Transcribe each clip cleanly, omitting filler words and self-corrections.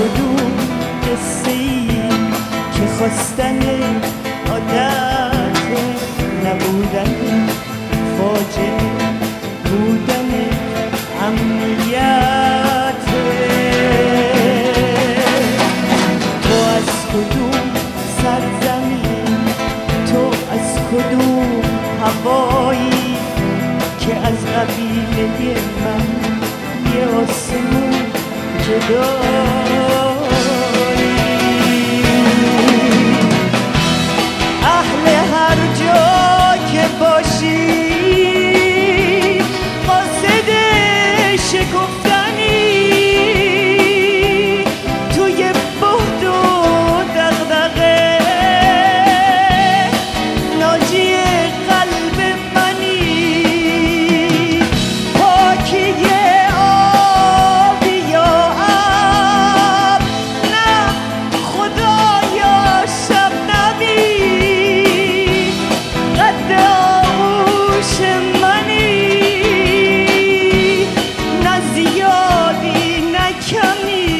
کدوم قصه ای که خواستن عادت نبودن فاجعه بودن امنیت تو از کدوم سرزمین تو از کدوم هوایی که از قبیله من یه آسمون جدایی اهل هر جا که باشی قاصد شکفتنی توی بهد و دغدغه ناجی قلب منی پاکی آبی یا آب نه خدایا شبنمی قد آغوش منی نه زیادی نه کمی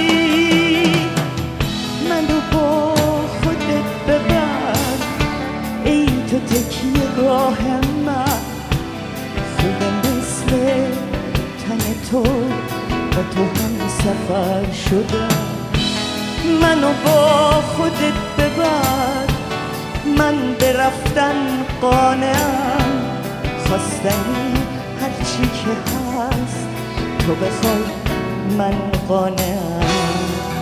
منو با خودت ببر ای تو تکیه گاه من خوبه مثل تن تو با تو هم سفر شدم منو با خودت ببر من به رفتن قانعم خواستنی هرچی که هست تو بخوای من قانعم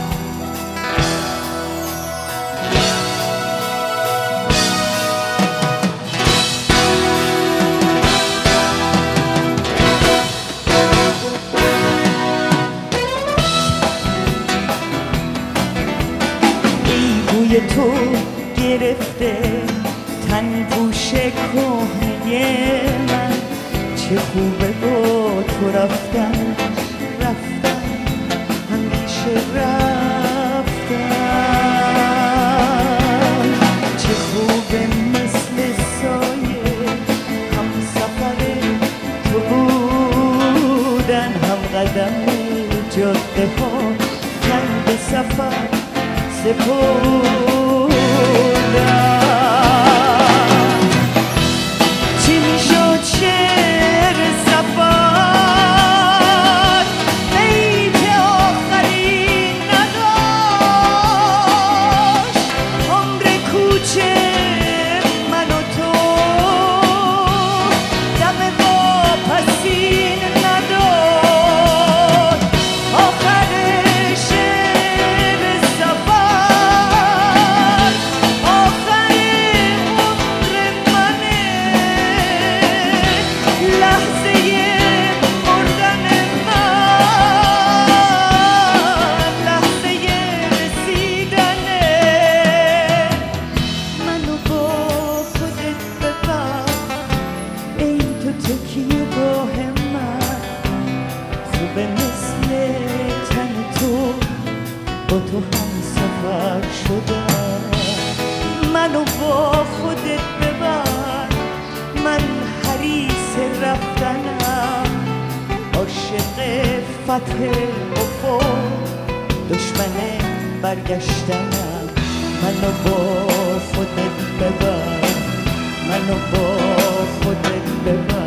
بوی تو گرفته تن پوش کهنه من چه خوبه با تو رفتن همیشه رفتن چه خوبه مثل سایه هم سفر تو بودن هم قدم جاده ها تن به سفر سپردم چی میشد شعر سفر بیت آخری نداشت عمر کوچه من و تو دم واپسین نداد آخر شعر سفر آخر عمر منه لحظه مردن من لحظه رسیدنه منو با خودت ببر ای تو تکیه گاه من خوبه مثل تن تو با تو هم سفر شدم منو با خودت ببر من حریص رفتنم عاشق فتح افق دشمن برگشتنم منو با خودت ببر منو با خودت ببر